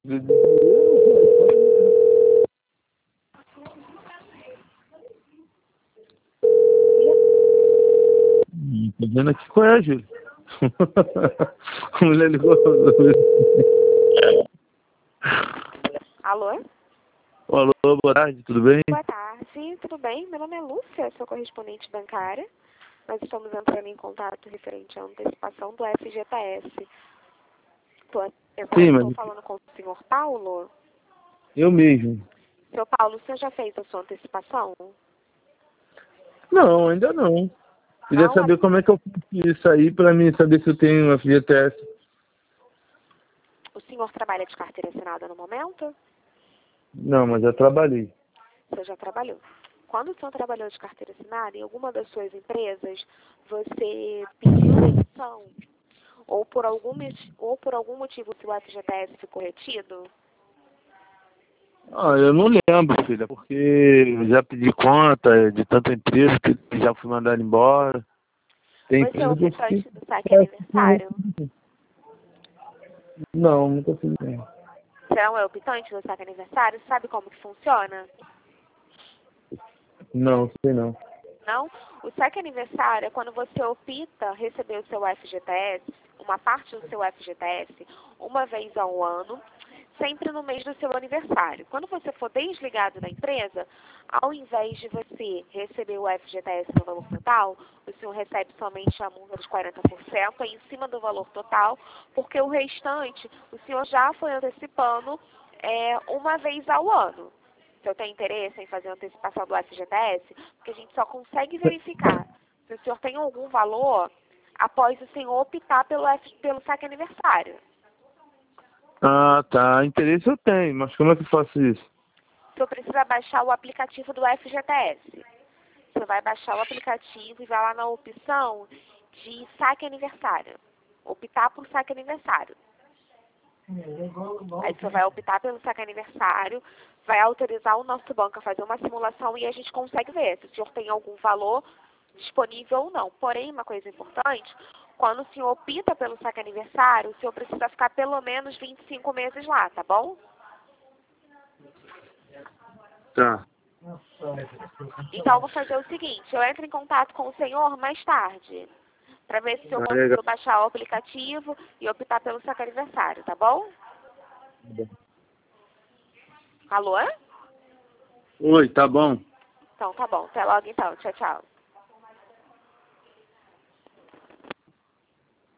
Tô vendo aqui qual é, Júlio. A mulher ligou. Alô? Alô, boa tarde, tudo bem? Boa tarde, tudo bem? Meu nome é Lúcia, sou correspondente bancária. Nós estamos entrando em contato referente à antecipação do FGTS. Estou falando com o senhor Paulo? Eu mesmo. Seu Paulo, o senhor já fez a sua antecipação? Não, ainda não. Queria Não, saber como é que eu faço isso aí pra mim saber se eu tenho FGTS. O senhor trabalha de carteira assinada no momento? Não, mas já trabalhei. Você já trabalhou. Quando o senhor trabalhou de carteira assinada, em alguma das suas empresas, você pediu demissão? Ou por algum motivo o seu FGTS ficou retido? Ah, eu não lembro, filha, porque eu já pedi conta de tanta empresa que já fui mandado embora. Tem Você é o empresa optante do saque aniversário? Não, nunca fiz. Você não é optante do saque aniversário? Sabe como que funciona? Não, sei não. Não? O saque aniversário é quando você opta receber o seu FGTS, uma parte do seu FGTS, uma vez ao ano, sempre no mês do seu aniversário. Quando você for desligado da empresa, ao invés de você receber o FGTS no valor total, o senhor recebe somente a multa de 40% em cima do valor total, porque o restante o senhor já foi antecipando uma vez ao ano. Se eu tenho interesse em fazer a antecipação do FGTS, porque a gente só consegue verificar se o senhor tem algum valor após o senhor optar pelo saque aniversário. Ah, tá. Interesse eu tenho, mas como é que eu faço isso? O senhor precisa baixar o aplicativo do FGTS. Você vai baixar o aplicativo e vai lá na opção de saque aniversário. Optar por saque aniversário. Aí você vai optar pelo saque aniversário, vai autorizar o nosso banco a fazer uma simulação e a gente consegue ver se o senhor tem algum valor disponível ou não. Porém, uma coisa importante, quando o senhor opta pelo saque aniversário, o senhor precisa ficar pelo menos 25 meses lá, tá bom? Tá. Então, eu vou fazer o seguinte, eu entro em contato com o senhor mais tarde, para ver se o senhor Legal. conseguiu baixar o aplicativo e optar pelo saque aniversário, tá bom? Alô? Oi, tá bom. Então, tá bom. Até logo, então. Tchau, tchau.